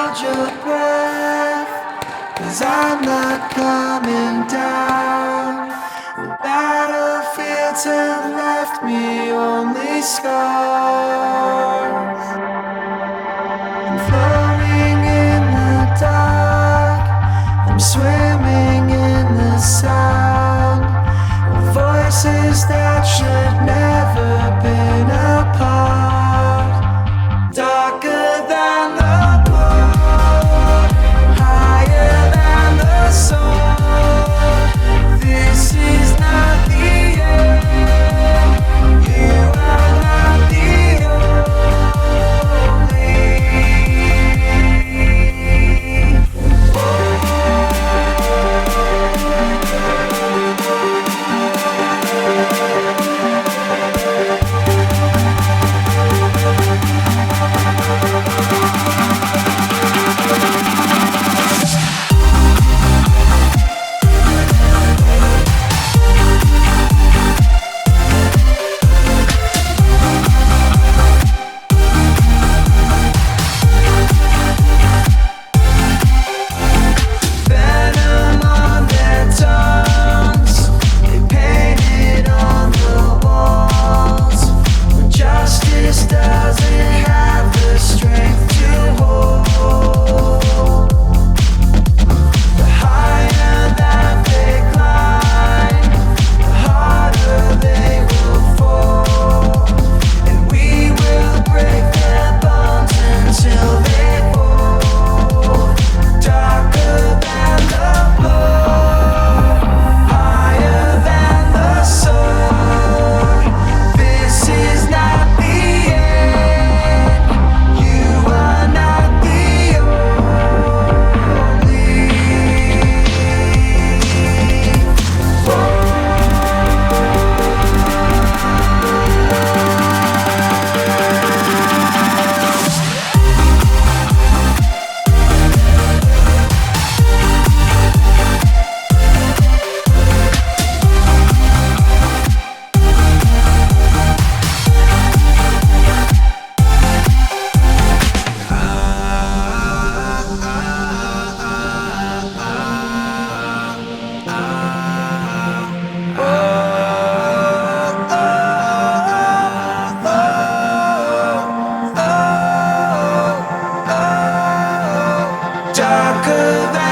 hold your breath, 'cause I'm not coming down. The battlefields have left me only scars. I'm floating in the dark, I'm swimming in the sound of voices that should never been apart. Darker than the blood, higher than the sun. This is not the end. You are not the only. Venom on their tongues, they painted on the walls. When justice doesn't have the strength to hold, the higher that they climb, the harder they will fall. And we will break their bones until they fall. Darker than the blood, higher than the sun. This is not the end. You are not the only. Darker than